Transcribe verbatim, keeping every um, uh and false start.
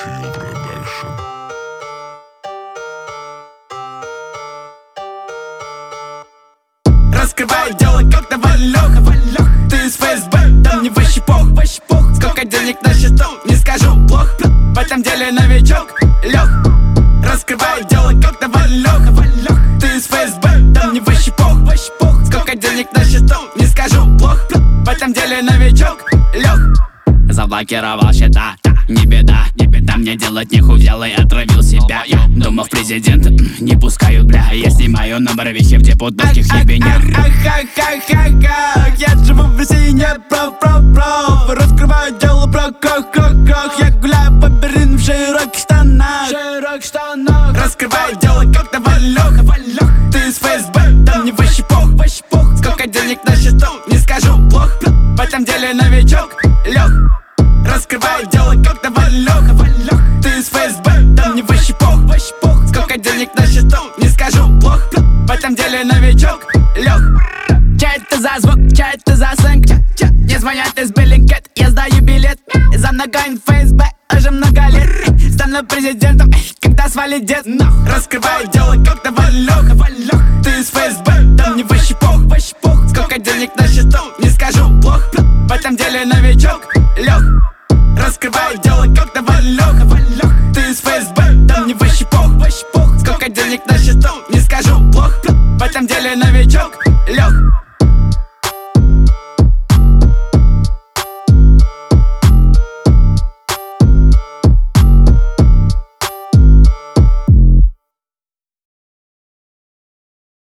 Кио Продакшн. Раскрывай дело как на валёх. Ты из ФСБ, да мне вообще пох. Сколько денег на счету, не скажу плохо. В этом деле новичок, лёг. Раскрывай дело как на валёх. Ты из ФСБ, да мне вообще пох. Сколько денег на счету, не скажу плохо. В этом деле новичок, лёг. Заблокировал счета, не беда, не беда. Мне делать нехуй, взял и отравил себя. Думал, в президенты не пускают, бля. Я снимаю на бровихе в депутатских ебенях. Ах-ах-ах-ах-ах, я живу в России, не прав-прав-прав. Раскрываю дело про ках-ках-ках. Я гуляю по Берлину в широких штанах. Раскрываю дело как на валёх. Ты из ФСБ, да мне вообще пох. Сколько денег на счету, не скажу плохо. В этом деле новичок, лёг. Раскрываю дело как на валёх. Ты из ФСБ, да мне вообще пох. Сколько денег на счету, не скажу плохо. В этом деле новичок, лёг. Чё это за звук, чё это за сленг? Не звонят из Беллингкет, я сдаю билет. За ногами ФСБ уже много лет. Стану президентом, когда свалит дед. Раскрываю дело как на валёх. Ты из ФСБ, да мне вообще пох. Сколько денег на счету, не скажу плохо. В этом деле новичок, лёг. Раскрываю дело как на валёх. Ты из ФСБ, да мне вообще пох. Сколько денег на счету, не скажу плохо. В этом деле новичок, лёг.